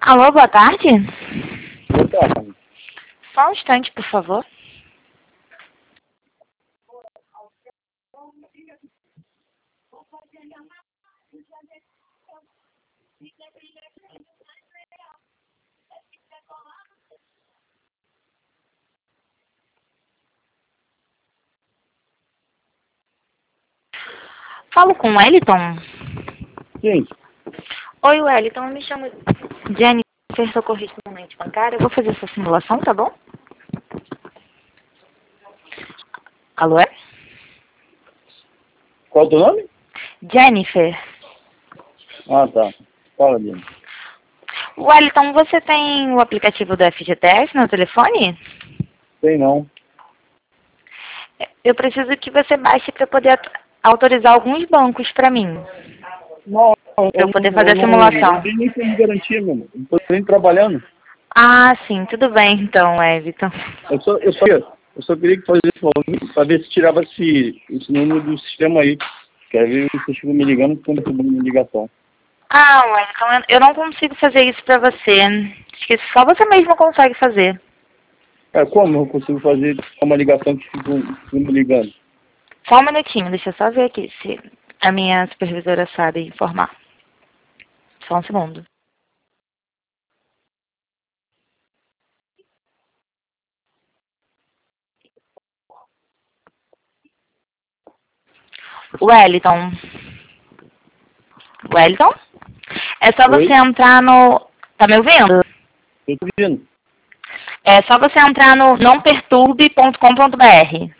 Alô, boa tarde. Boa tarde. Só um instante, por favor. Falo com o Wellington. Sim. Oi, Wellington. Eu me chamo Jennifer, socorrista no mente bancária. Eu vou fazer essa simulação, tá bom? Alô, é? Qual é o teu nome? Jennifer. Ah, tá. Fala, Dino. Wellington, você tem o aplicativo do FGTS no telefone? Tem não. Eu preciso que você baixe para poder autorizar alguns bancos para mim. Não, Para eu poder fazer a simulação. não tenho nem como garantir, meu irmão. Não tô nem trabalhando. Ah, sim. Tudo bem, então, Wellington. Eu só queria que fazesse isso para ver se tirava esse número do sistema aí. Quero ver se vocês ficam me ligando quando eu tô dando ligação. Ah, Wellington, eu não consigo fazer isso pra você. Acho que só você mesmo consegue fazer. Como eu consigo fazer uma ligação que ficam me ligando? Só um minutinho, deixa eu só ver aqui se a minha supervisora sabe informar. Só um segundo. Wellington. Wellington? É só você Oi? entrar no... Tá me ouvindo? Eu tô vendo. É só você entrar no nãoperturbe.com.br.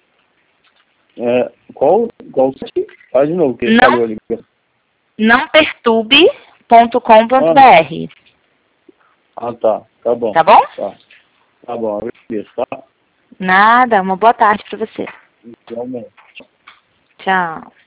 Qual site? Faz de novo, que Não, falhou a ligação. nãoperturbe.com.br. Tá. Tá bom. Tá bom? Tá bom, eu agradeço, tá? Nada, uma boa tarde pra você. Realmente. Tchau.